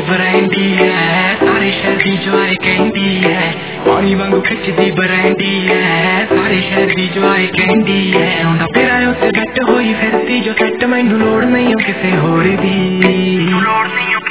बरैंडी है, सारे शहर दी जो आए कैंडी है, पानी वांगू खिचदी बरैंडी है, सारे शहर दी जो आए कैंडी है। उन्हें फिर आए उत्ते बैठ होई फिरती जो सैट, मैनू लोड़ नहीं हो किसे होर दी।